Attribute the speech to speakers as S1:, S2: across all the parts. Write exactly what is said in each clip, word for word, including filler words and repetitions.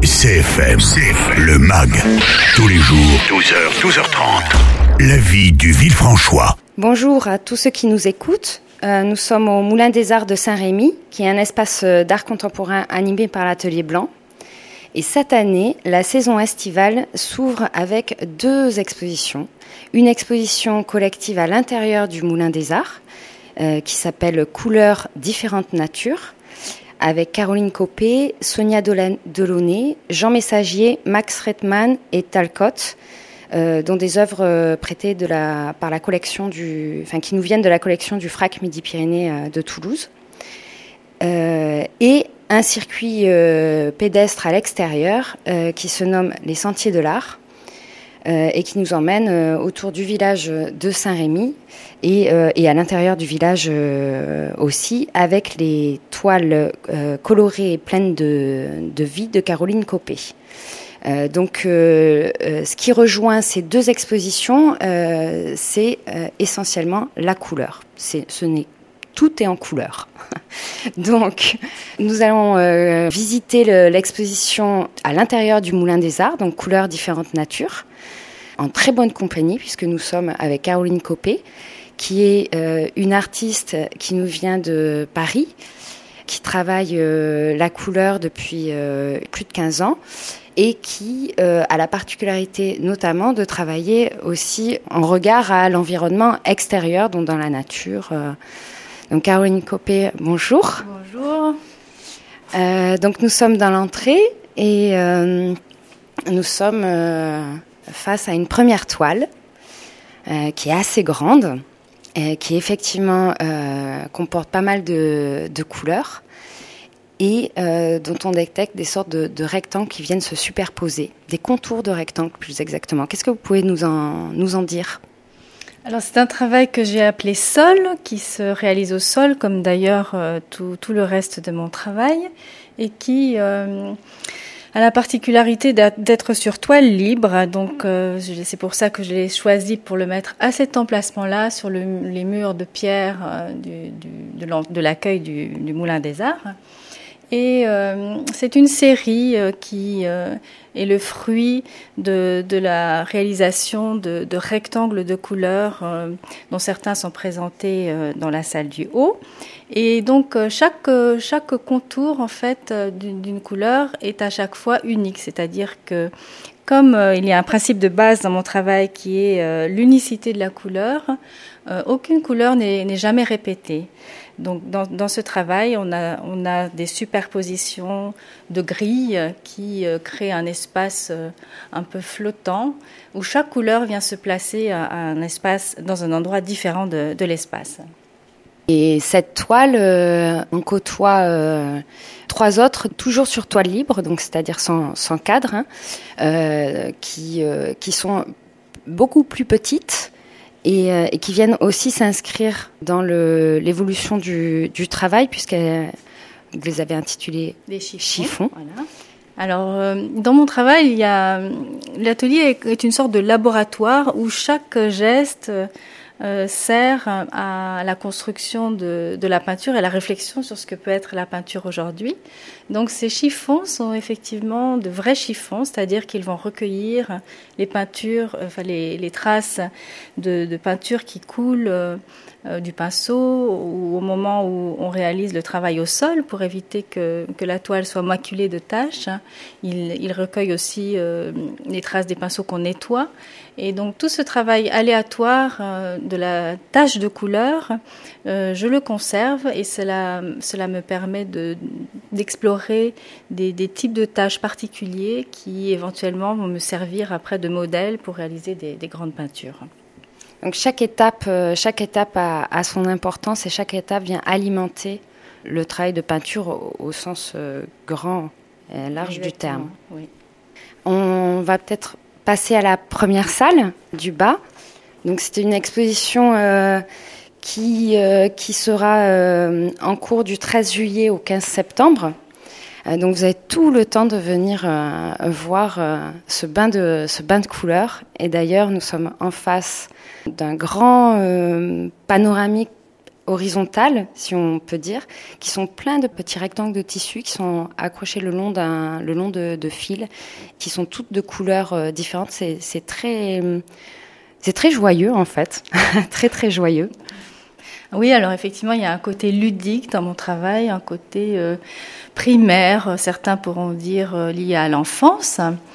S1: C F M, C F M, le M A G, tous les jours, douze heures, douze heures trente. La vie du Villefranchois.
S2: Bonjour à tous ceux qui nous écoutent. Euh, nous sommes au Moulin des Arts de Saint-Rémy, qui est un espace d'art contemporain animé par l'Atelier Blanc. Et cette année, la saison estivale s'ouvre avec deux expositions. Une exposition collective à l'intérieur du Moulin des Arts, euh, qui s'appelle « Couleurs différentes natures », avec Caroline Copé, Sonia Delaunay, Jean Messagier, Max Redman et Talcott, euh, dont des œuvres euh, prêtées de la, par la collection du, enfin, qui nous viennent de la collection du Frac Midi-Pyrénées euh, de Toulouse. Euh, et un circuit euh, pédestre à l'extérieur euh, qui se nomme les Sentiers de l'Art euh, et qui nous emmène euh, autour du village de Saint-Rémy et, euh, et à l'intérieur du village euh, aussi, avec les toiles euh, colorées et pleines de, de vie de Caroline Copé. Euh, donc, euh, euh, ce qui rejoint ces deux expositions, euh, c'est euh, essentiellement la couleur. C'est, ce n'est Tout est en couleur. Donc, nous allons euh, visiter le, l'exposition à l'intérieur du Moulin des Arts, donc Couleurs différentes natures, en très bonne compagnie, puisque nous sommes avec Caroline Copé, qui est euh, une artiste qui nous vient de Paris, qui travaille euh, la couleur depuis euh, plus de quinze ans, et qui euh, a la particularité notamment de travailler aussi en regard à l'environnement extérieur, donc dans la nature. Euh, Donc Caroline Copé, bonjour.
S3: Bonjour.
S2: Euh, donc nous sommes dans l'entrée et euh, nous sommes euh, face à une première toile euh, qui est assez grande, et qui effectivement euh, comporte pas mal de, de couleurs et euh, dont on détecte des sortes de, de rectangles qui viennent se superposer, des contours de rectangles plus exactement. Qu'est-ce que vous pouvez nous en, nous en dire ?
S3: Alors c'est un travail que j'ai appelé sol, qui se réalise au sol, comme d'ailleurs euh, tout, tout le reste de mon travail, et qui euh, a la particularité d'être sur toile libre. Donc euh, c'est pour ça que je l'ai choisi pour le mettre à cet emplacement-là, sur le, les murs de pierre euh, du, du, de, de l'accueil du, du Moulin des Arts. Et euh, c'est une série euh, qui euh, est le fruit de, de la réalisation de, de rectangles de couleurs euh, dont certains sont présentés euh, dans la salle du haut. Et donc euh, chaque, chaque contour en fait euh, d'une, d'une couleur est à chaque fois unique, c'est-à-dire que comme euh, il y a un principe de base dans mon travail qui est euh, l'unicité de la couleur, euh, aucune couleur n'est, n'est jamais répétée. Donc, dans, dans ce travail, on a, on a des superpositions de grilles qui euh, créent un espace euh, un peu flottant où chaque couleur vient se placer à, à un espace, dans un endroit différent de, de l'espace.
S2: Et cette toile, euh, on côtoie euh, trois autres, toujours sur toile libre, donc c'est-à-dire sans, sans cadre, hein, euh, qui, euh, qui sont beaucoup plus petites. Et, euh, et qui viennent aussi s'inscrire dans le, l'évolution du, du travail, puisque vous les avez intitulées
S3: des chiffons.
S2: chiffons.
S3: Voilà. Alors, euh, dans mon travail, il y a, l'atelier est une sorte de laboratoire où chaque geste euh, sert à la construction de, de la peinture et à la réflexion sur ce que peut être la peinture aujourd'hui. Donc ces chiffons sont effectivement de vrais chiffons, c'est-à-dire qu'ils vont recueillir les peintures, enfin les, les traces de, de peinture qui coulent euh, euh, du pinceau ou au moment où on réalise le travail au sol pour éviter que, que la toile soit maculée de taches. Il, il recueille aussi euh, les traces des pinceaux qu'on nettoie. Et donc tout ce travail aléatoire euh, de la tache de couleur, euh, je le conserve et cela, cela me permet de, d'explorer des, des types de taches particuliers qui éventuellement vont me servir après de modèle pour réaliser des, des grandes peintures.
S2: Donc chaque étape, euh, chaque étape a, a son importance et chaque étape vient alimenter le travail de peinture au, au sens euh, grand et large
S3: Exactement,
S2: du terme.
S3: Oui.
S2: On va peut-être passer à la première salle du bas. Donc c'était une exposition euh, qui, euh, qui sera euh, en cours du treize juillet au quinze septembre. Euh, donc vous avez tout le temps de venir euh, voir euh, ce bain de, ce bain de couleurs. Et d'ailleurs, nous sommes en face d'un grand euh, panoramique horizontales, si on peut dire, qui sont pleins de petits rectangles de tissu qui sont accrochés le long d'un, le long de, de fils, qui sont toutes de couleurs euh, différentes. C'est, c'est très, c'est très joyeux en fait, très très joyeux.
S3: Oui, alors effectivement, il y a un côté ludique dans mon travail, un côté euh, primaire, certains pourront dire euh, lié à l'enfance.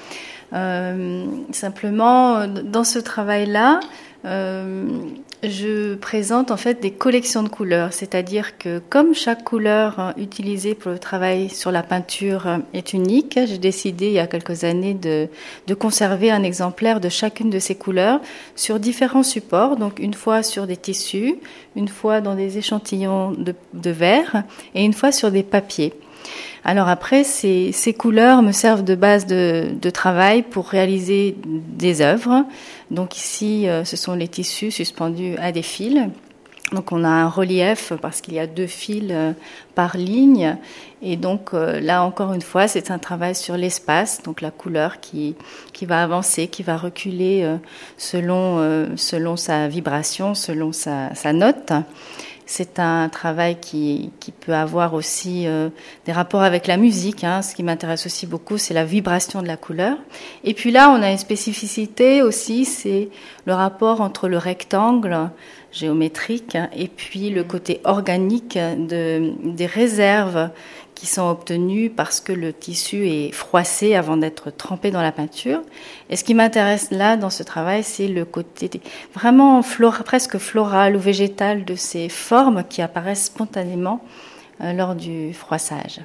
S3: Euh, simplement, dans ce travail-là, euh, je présente en fait des collections de couleurs, c'est-à-dire que comme chaque couleur utilisée pour le travail sur la peinture est unique, j'ai décidé il y a quelques années de, de conserver un exemplaire de chacune de ces couleurs sur différents supports, donc une fois sur des tissus, une fois dans des échantillons de, de verre et une fois sur des papiers. Alors après, ces, ces couleurs me servent de base de, de travail pour réaliser des œuvres. Donc ici, euh, ce sont les tissus suspendus à des fils. Donc on a un relief parce qu'il y a deux fils euh, par ligne. Et donc euh, là, encore une fois, c'est un travail sur l'espace, donc la couleur qui, qui va avancer, qui va reculer euh, selon, euh, selon sa vibration, selon sa, sa note. C'est un travail qui, qui peut avoir aussi euh, des rapports avec la musique. Hein. Ce qui m'intéresse aussi beaucoup, c'est la vibration de la couleur. Et puis là, on a une spécificité aussi, c'est le rapport entre le rectangle géométrique et puis le côté organique de, des réserves qui sont obtenues parce que le tissu est froissé avant d'être trempé dans la peinture. Et ce qui m'intéresse là, dans ce travail, c'est le côté vraiment flora, presque floral ou végétal de ces formes qui apparaissent spontanément euh, lors du froissage.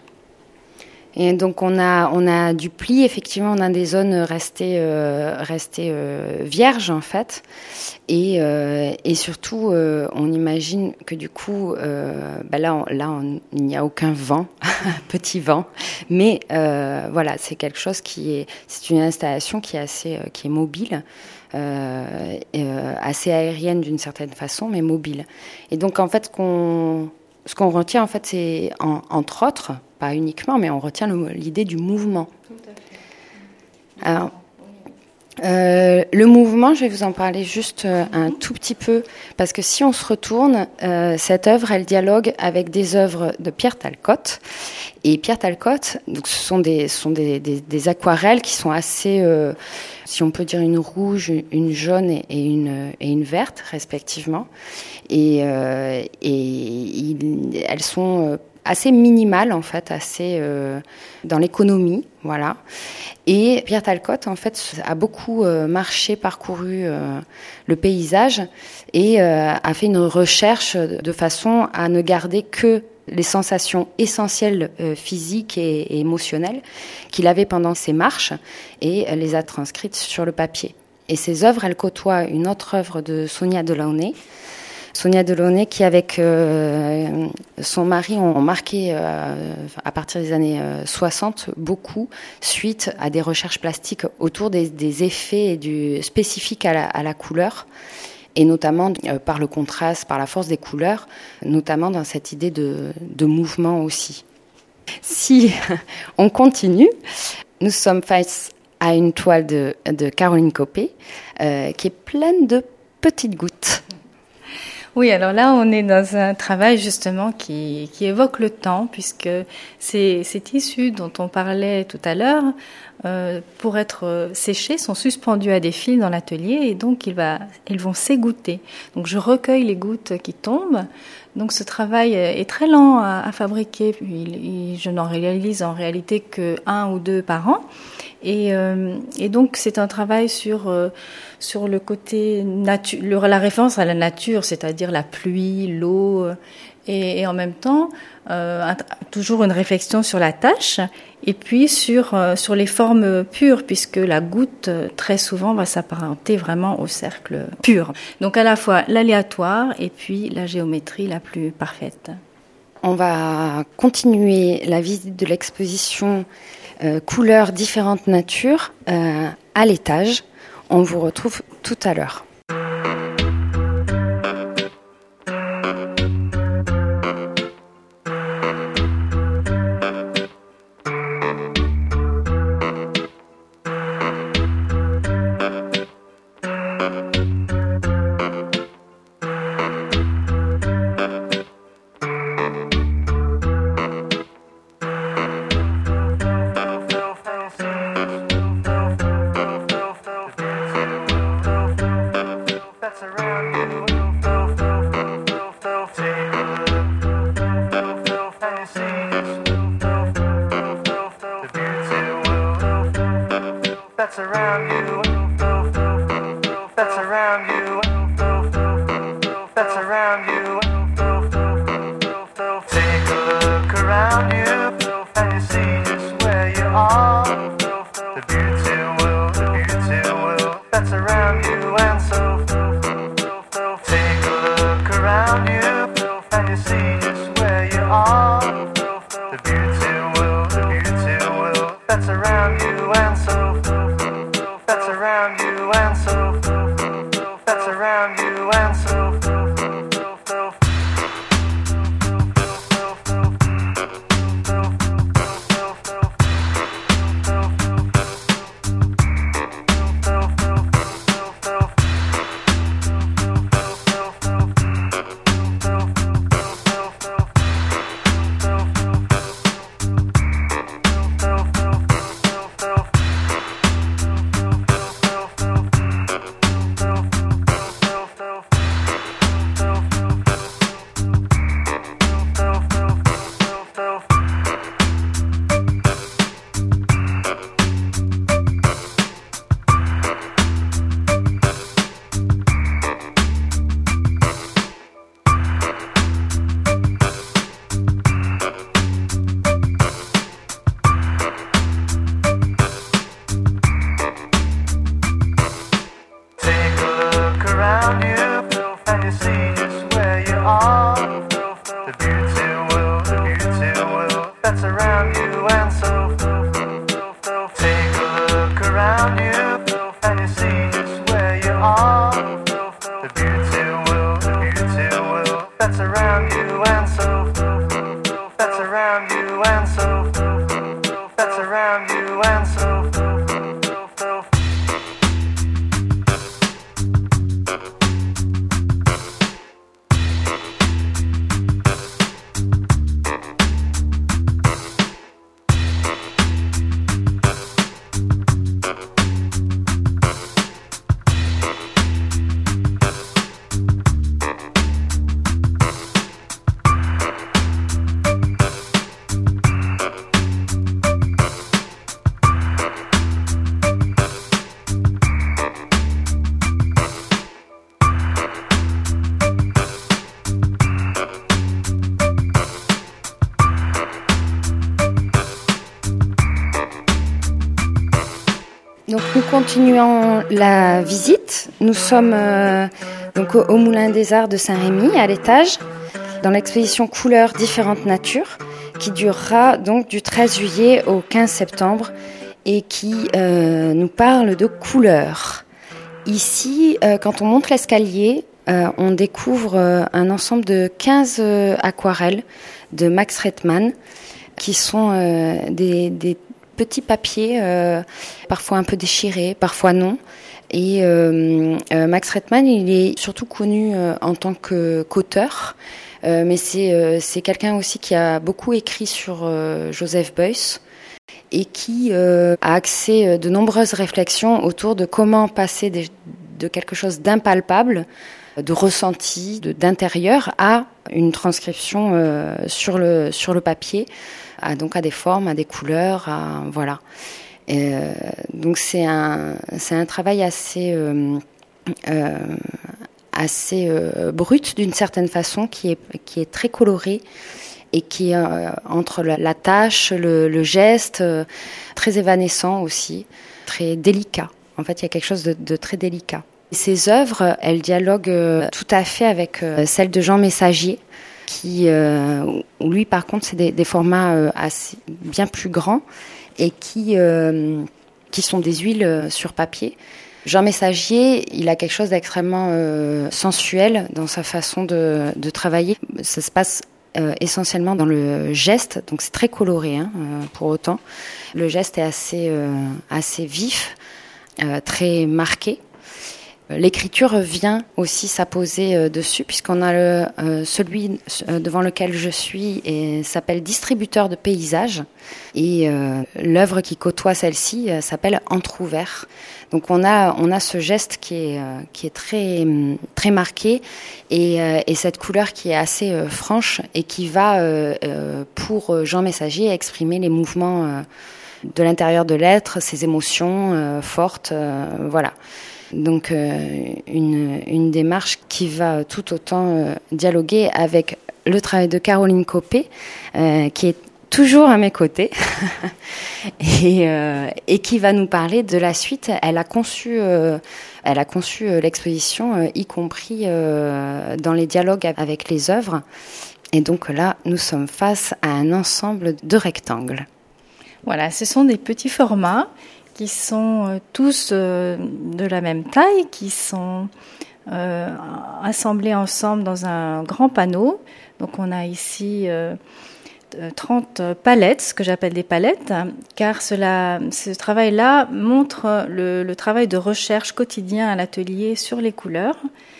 S2: Et donc on a on a du pli, effectivement, on a des zones restées euh, restées euh, vierges en fait, et euh, et surtout euh, on imagine que du coup euh, bah là on, là on, il n'y a aucun vent, petit vent, mais euh, voilà, c'est quelque chose qui est c'est une installation qui est assez euh, qui est mobile. Euh, euh, assez aérienne d'une certaine façon, mais mobile. Et donc en fait, ce qu'on, ce qu'on retient en fait, c'est en, entre autres, pas uniquement, mais on retient le, l'idée du mouvement. Tout à fait. Alors, euh, le mouvement, je vais vous en parler juste euh, un tout petit peu, parce que si on se retourne, euh, cette œuvre, elle dialogue avec des œuvres de Pierre Talcott. Et Pierre Talcott, donc ce sont des, ce sont des, des, des aquarelles qui sont assez, euh, si on peut dire, une rouge, une jaune et, et, une, et une verte, respectivement. Et, euh, et il, elles sont assez minimales, en fait, assez euh, dans l'économie, voilà. Et Pierre Talcott, en fait, a beaucoup euh, marché, parcouru euh, le paysage et euh, a fait une recherche de façon à ne garder que les sensations essentielles euh, physiques et, et émotionnelles qu'il avait pendant ses marches et euh, les a transcrites sur le papier. Et ces œuvres, elles côtoient une autre œuvre de Sonia Delaunay. Sonia Delaunay qui, avec euh, son mari, ont marqué euh, à partir des années euh, soixante beaucoup suite à des recherches plastiques autour des, des effets et du spécifiques à la, à la couleur, et notamment euh, par le contraste, par la force des couleurs, notamment dans cette idée de, de mouvement aussi. Si on continue, nous sommes face à une toile de, de Caroline Copé euh, qui est pleine de petites gouttes.
S3: Oui, alors là, on est dans un travail justement qui, qui évoque le temps, puisque ces, ces tissus dont on parlait tout à l'heure, euh, pour être séchés, sont suspendus à des fils dans l'atelier et donc il va, ils vont s'égoutter. Donc je recueille les gouttes qui tombent. Donc ce travail est très lent à, à fabriquer. Il, il, je n'en réalise en réalité que un ou deux par an. Et, euh, et donc c'est un travail sur euh, sur le côté nature, la référence à la nature, c'est-à-dire la pluie, l'eau, et, et en même temps euh, un, toujours une réflexion sur la tâche, et puis sur euh, sur les formes pures, puisque la goutte très souvent va s'apparenter vraiment au cercle pur. Donc à la fois l'aléatoire et puis la géométrie la plus parfaite.
S2: On va continuer la visite de l'exposition Euh, couleurs différentes natures euh, à l'étage. On vous retrouve tout à l'heure.
S4: that's around you, that's around you, that's around you. Take a look around you and you see just where you are. The beauty will, the beauty will, that's around you. And so take a look around you and you see just where you are. The beauty will, the beauty will, that's around you. And so that's around you. And so that's around you. And so
S2: Donc nous continuons la visite. Nous sommes euh, donc au, au Moulin des Arts de Saint-Rémy, à l'étage, dans l'exposition Couleurs différentes natures, qui durera donc du treize juillet au quinze septembre et qui euh, nous parle de couleurs. Ici, euh, quand on monte l'escalier, euh, on découvre euh, un ensemble de quinze euh, aquarelles de Max Redman, qui sont euh, des, des petits papiers, euh, parfois un peu déchirés, parfois non. Et euh, euh, Max Redman, il est surtout connu euh, en tant que, qu'auteur, euh, mais c'est, euh, c'est quelqu'un aussi qui a beaucoup écrit sur euh, Joseph Beuys et qui euh, a axé de nombreuses réflexions autour de comment passer des, de quelque chose d'impalpable, de ressenti, de, d'intérieur, à une transcription euh, sur le sur le papier, à, donc à des formes, à des couleurs, à, voilà. Et, euh, donc c'est un c'est un travail assez euh, euh, assez euh, brut d'une certaine façon, qui est qui est très coloré et qui euh, entre la, la tâche, le, le geste, euh, très évanescent aussi, très délicat. En fait, il y a quelque chose de, de très délicat. Ces œuvres, elles dialoguent euh, tout à fait avec euh, celles de Jean Messager, qui, euh, où lui, par contre, c'est des, des formats euh, assez, bien plus grands et qui, euh, qui sont des huiles sur papier. Jean Messager, il a quelque chose d'extrêmement euh, sensuel dans sa façon de, de travailler. Ça se passe euh, essentiellement dans le geste, donc c'est très coloré, hein, euh, pour autant. Le geste est assez, euh, assez vif, euh, très marqué. L'écriture vient aussi s'apposer euh, dessus, puisqu'on a le, euh, celui euh, devant lequel je suis et s'appelle Distributeur de paysages, et euh, l'œuvre qui côtoie celle-ci euh, s'appelle Entrouvert. Donc on a on a ce geste qui est euh, qui est très très marqué et, euh, et cette couleur qui est assez euh, franche et qui va euh, euh, pour Jean Messager exprimer les mouvements euh, de l'intérieur de l'être, ses émotions euh, fortes, euh, voilà. Donc euh, une, une démarche qui va tout autant euh, dialoguer avec le travail de Caroline Copé, euh, qui est toujours à mes côtés et, euh, et qui va nous parler de la suite. Elle a conçu, euh, elle a conçu euh, l'exposition, euh, y compris euh, dans les dialogues avec les œuvres. Et donc là, nous sommes face à un ensemble de rectangles.
S3: Voilà, ce sont des petits formats qui sont euh, tous euh, de la même taille, qui sont euh, assemblés ensemble dans un grand panneau. Donc on a ici euh, trente palettes, ce que j'appelle des palettes, car cela, ce travail-là montre le, le travail de recherche quotidien à l'atelier sur les couleurs.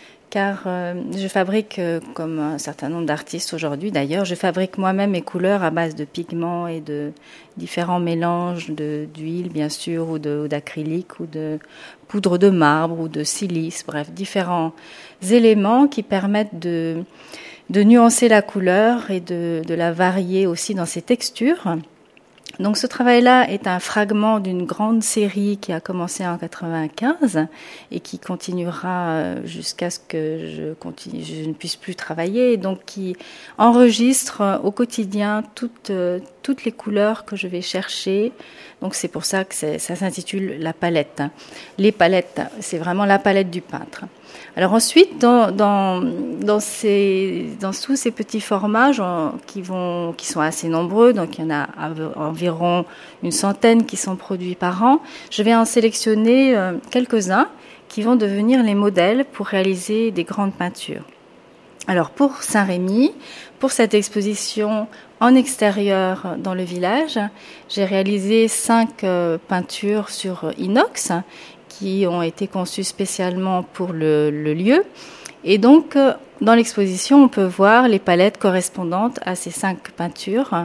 S3: Car euh, je fabrique, euh, comme un certain nombre d'artistes aujourd'hui d'ailleurs, je fabrique moi-même mes couleurs à base de pigments et de différents mélanges de, d'huile, bien sûr, ou, de, ou d'acrylique, ou de poudre de marbre, ou de silice, bref, différents éléments qui permettent de, de nuancer la couleur et de, de la varier aussi dans ses textures. Donc ce travail-là est un fragment d'une grande série qui a commencé en quatre-vingt-quinze et qui continuera jusqu'à ce que je, continue, je ne puisse plus travailler, donc qui enregistre au quotidien toutes, toutes les couleurs que je vais chercher. Donc c'est pour ça que c'est, ça s'intitule la palette. Les palettes, c'est vraiment la palette du peintre. Alors ensuite, dans, dans, dans, ces, dans tous ces petits formats genre, qui, vont, qui sont assez nombreux, donc il y en a environ une centaine qui sont produits par an, je vais en sélectionner euh, quelques-uns qui vont devenir les modèles pour réaliser des grandes peintures. Alors pour Saint-Rémy, pour cette exposition en extérieur dans le village, j'ai réalisé cinq euh, peintures sur inox qui ont été conçues spécialement pour le, le lieu. Et donc, euh, dans l'exposition, on peut voir les palettes correspondantes à ces cinq peintures,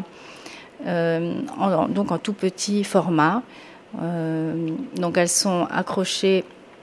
S3: euh, en, donc en tout petit format. Euh, donc elles sont accrochées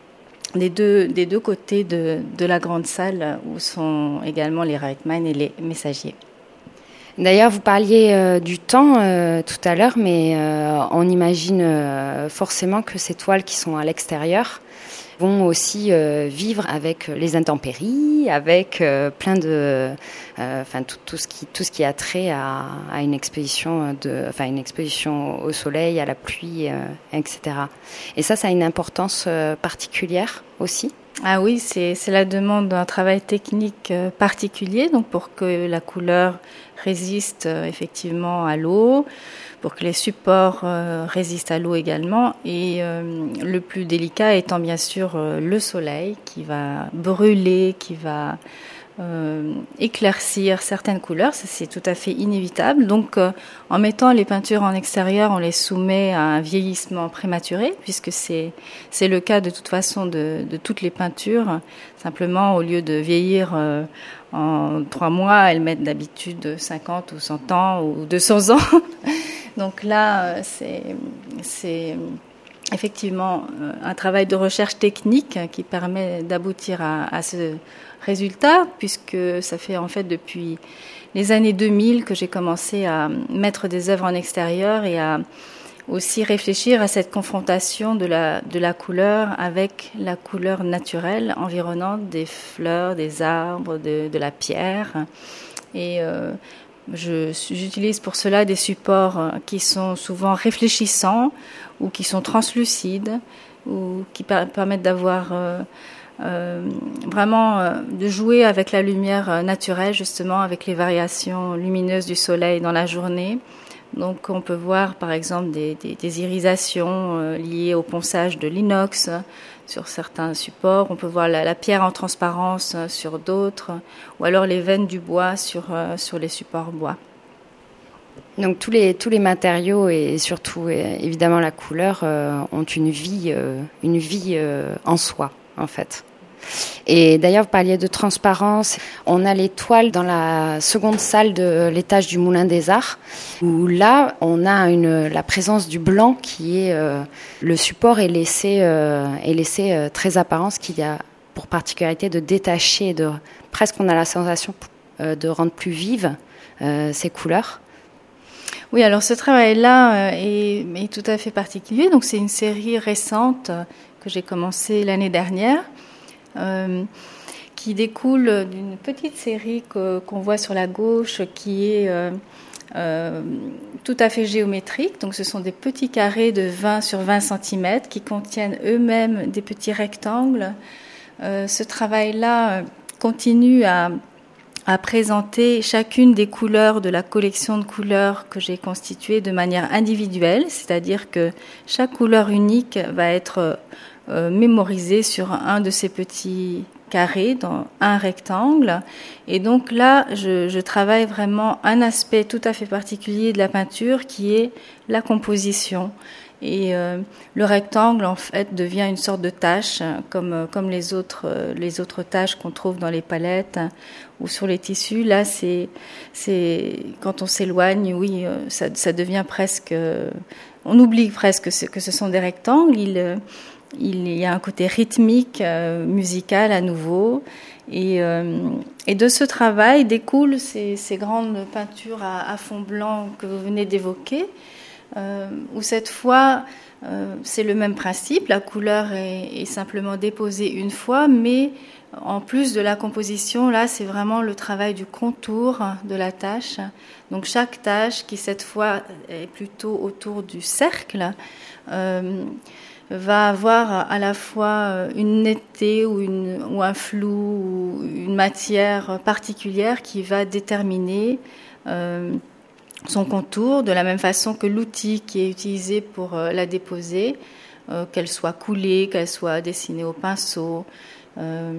S3: des deux, des deux côtés de, de la grande salle où sont également les Reitman et les messagers.
S2: D'ailleurs, vous parliez euh, du temps euh, tout à l'heure, mais euh, on imagine euh, forcément que ces toiles qui sont à l'extérieur vont aussi euh, vivre avec les intempéries, avec euh, plein de, enfin euh, tout, tout ce qui tout ce qui a trait à, à une exposition de, enfin une exposition au soleil, à la pluie, euh, et cetera. Et ça, ça a une importance euh, particulière aussi.
S3: Ah oui, c'est, c'est la demande d'un travail technique euh, particulier, donc pour que la couleur résiste euh, effectivement à l'eau, pour que les supports euh, résistent à l'eau également, et euh, le plus délicat étant bien sûr euh, le soleil qui va brûler, qui va euh, éclaircir certaines couleurs, ça c'est tout à fait inévitable. Donc euh, en mettant les peintures en extérieur, on les soumet à un vieillissement prématuré, puisque c'est, c'est le cas de toute façon de, de toutes les peintures. Simplement, au lieu de vieillir euh, en trois mois, elles mettent d'habitude cinquante ou cent ans ou deux cents ans. Donc là, c'est, c'est effectivement un travail de recherche technique qui permet d'aboutir à, à ce résultat, puisque ça fait en fait depuis les années deux mille que j'ai commencé à mettre des œuvres en extérieur et à aussi réfléchir à cette confrontation de la, de la couleur avec la couleur naturelle environnante des fleurs, des arbres, de, de la pierre. Et euh, je, j'utilise pour cela des supports qui sont souvent réfléchissants ou qui sont translucides ou qui per- permettent d'avoir euh, euh, vraiment euh, de jouer avec la lumière naturelle, justement avec les variations lumineuses du soleil dans la journée. Donc on peut voir par exemple des, des, des irisations euh, liées au ponçage de l'inox euh, sur certains supports. On peut voir la, la pierre en transparence euh, sur d'autres, ou alors les veines du bois sur, euh, sur les supports bois.
S2: Donc tous les, tous les matériaux et surtout et évidemment la couleur euh, ont une vie, euh, une vie euh, en soi en fait. Et d'ailleurs, vous parliez de transparence. On a les toiles dans la seconde salle de l'étage du Moulin des Arts, où là, on a une, la présence du blanc qui est euh, le support est laissé euh, est laissé euh, très apparent, ce qui a pour particularité de détacher, de presque on a la sensation euh, de rendre plus vives euh, ces couleurs.
S3: Oui, alors ce travail-là est, est tout à fait particulier. Donc c'est une série récente que j'ai commencée l'année dernière, euh, qui découle d'une petite série que, qu'on voit sur la gauche, qui est euh, euh, tout à fait géométrique. Donc ce sont des petits carrés de vingt sur vingt centimètres qui contiennent eux-mêmes des petits rectangles. Euh, ce travail-là continue à, à présenter chacune des couleurs de la collection de couleurs que j'ai constituée de manière individuelle, c'est-à-dire que chaque couleur unique va être euh, mémorisée sur un de ces petits carrés dans un rectangle. Et donc là, je, je travaille vraiment un aspect tout à fait particulier de la peinture qui est la composition. Et euh, le rectangle, en fait, devient une sorte de tache, comme, comme les autres, euh, les autres taches qu'on trouve dans les palettes hein, ou sur les tissus. Là, c'est, c'est, quand on s'éloigne, oui, euh, ça, ça devient presque... Euh, on oublie presque ce, que ce sont des rectangles. Il, euh, il y a un côté rythmique, euh, musical à nouveau. Et, euh, et de ce travail découlent ces, ces grandes peintures à, à fond blanc que vous venez d'évoquer. Euh, où cette fois, euh, c'est le même principe, la couleur est, est simplement déposée une fois, mais en plus de la composition, là, c'est vraiment le travail du contour de la tache. Donc chaque tache, qui cette fois est plutôt autour du cercle, euh, va avoir à la fois une netteté ou, une, ou un flou ou une matière particulière qui va déterminer euh, son contour, de la même façon que l'outil qui est utilisé pour euh, la déposer, euh, qu'elle soit coulée, qu'elle soit dessinée au pinceau, euh,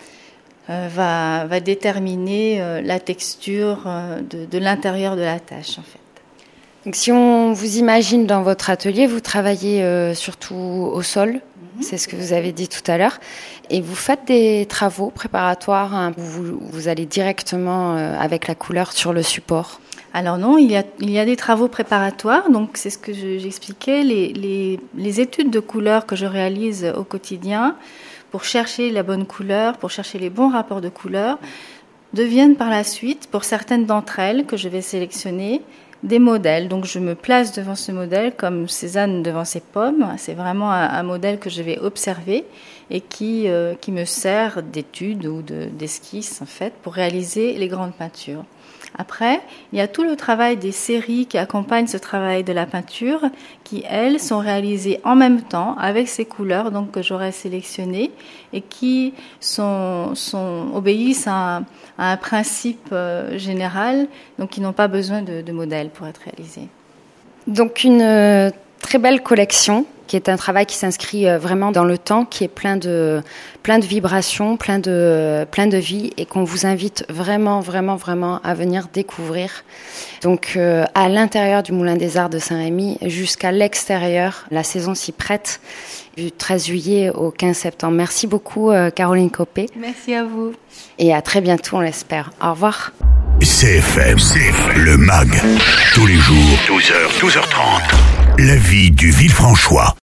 S3: euh, va, va déterminer euh, la texture euh, de, de l'intérieur de la tâche, en fait.
S2: Donc, si on vous imagine dans votre atelier, vous travaillez euh, surtout au sol, mm-hmm. c'est ce que vous avez dit tout à l'heure, et vous faites des travaux préparatoires hein, où vous, vous allez directement euh, avec la couleur sur le support.
S3: Alors non, il y a, il y a des travaux préparatoires, donc c'est ce que je, j'expliquais, les, les, les études de couleurs que je réalise au quotidien pour chercher la bonne couleur, pour chercher les bons rapports de couleurs, deviennent par la suite, pour certaines d'entre elles que je vais sélectionner, des modèles. Donc je me place devant ce modèle comme Cézanne devant ses pommes. C'est vraiment un, un modèle que je vais observer et qui, euh, qui me sert d'étude ou de, d'esquisse en fait pour réaliser les grandes peintures. Après, il y a tout le travail des séries qui accompagnent ce travail de la peinture, qui, elles, sont réalisées en même temps avec ces couleurs donc, que j'aurais sélectionnées et qui sont, sont, obéissent à un, à un principe euh, général, donc qui n'ont pas besoin de, de modèles pour être réalisés.
S2: Donc une euh, très belle collection qui est un travail qui s'inscrit vraiment dans le temps, qui est plein de, plein de vibrations, plein de, plein de vie et qu'on vous invite vraiment, vraiment, vraiment à venir découvrir. Donc, euh, à l'intérieur du Moulin des Arts de Saint-Rémy jusqu'à l'extérieur, la saison s'y prête du treize juillet au quinze septembre. Merci beaucoup, euh, Caroline Copé.
S3: Merci à vous.
S2: Et à très bientôt, on l'espère. Au revoir.
S1: C F M, C F M, le MAG, tous les jours, douze heures, douze heures trente. La vie du Villefranchois.